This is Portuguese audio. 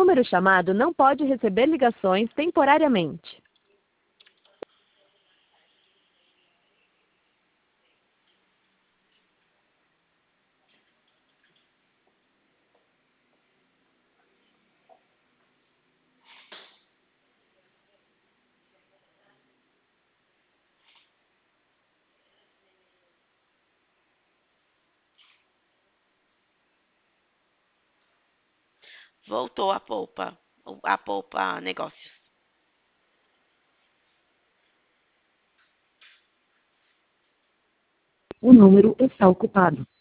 número chamado não pode receber ligações temporariamente. Voltou a Poupa Negócios. O número está ocupado.